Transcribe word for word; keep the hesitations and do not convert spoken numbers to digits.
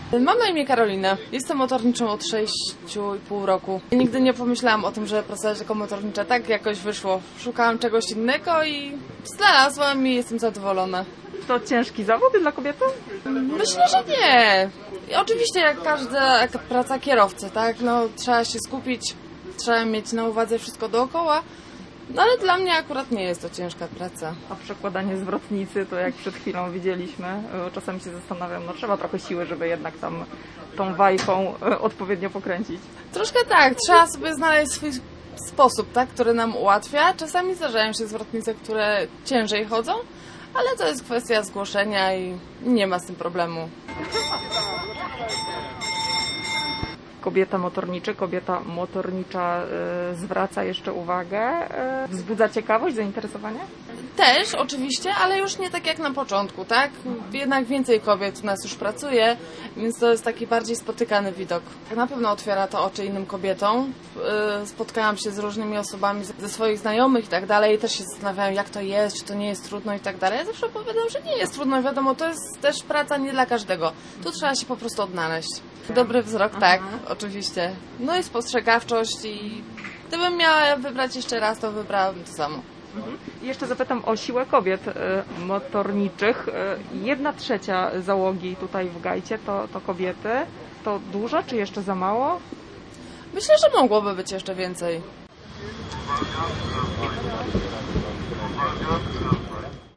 Mam na imię Karolina. Jestem motorniczą od sześciu i pół roku. Nigdy nie pomyślałam o tym, że pracować jako motornicza. Tak jakoś wyszło. Szukałam czegoś innego i znalazłam i jestem zadowolona. To ciężki zawód dla kobiety? Myślę, że nie. I oczywiście jak każda jak praca kierowcy, tak? No, trzeba się skupić, trzeba mieć na uwadze wszystko dookoła. No ale dla mnie akurat nie jest to ciężka praca. A przekładanie zwrotnicy, to jak przed chwilą widzieliśmy, czasami się zastanawiam, no trzeba trochę siły, żeby jednak tam tą wajchą odpowiednio pokręcić. Troszkę tak, trzeba sobie znaleźć swój sposób, tak, który nam ułatwia. Czasami zdarzają się zwrotnice, które ciężej chodzą, ale to jest kwestia zgłoszenia i nie ma z tym problemu. Kobieta motorniczy, kobieta motornicza y, zwraca jeszcze uwagę, y, wzbudza ciekawość, zainteresowanie? Też oczywiście, ale już nie tak jak na początku, tak? Jednak więcej kobiet u nas już pracuje, więc to jest taki bardziej spotykany widok. Na pewno otwiera to oczy innym kobietom. Yy, spotkałam się z różnymi osobami ze swoich znajomych i tak dalej i też się zastanawiają, jak to jest, czy to nie jest trudno i tak dalej. Ja zawsze opowiadam, że nie jest trudno, wiadomo, to jest też praca nie dla każdego. Tu trzeba się po prostu odnaleźć. Dobry wzrok, tak, oczywiście. No i spostrzegawczość i gdybym miała wybrać jeszcze raz, to wybrałabym to samo. Mhm. I jeszcze zapytam o siłę kobiet y, motorniczych. Y, jedna trzecia załogi tutaj w Gajcie to, to kobiety. To dużo, czy jeszcze za mało? Myślę, że mogłoby być jeszcze więcej.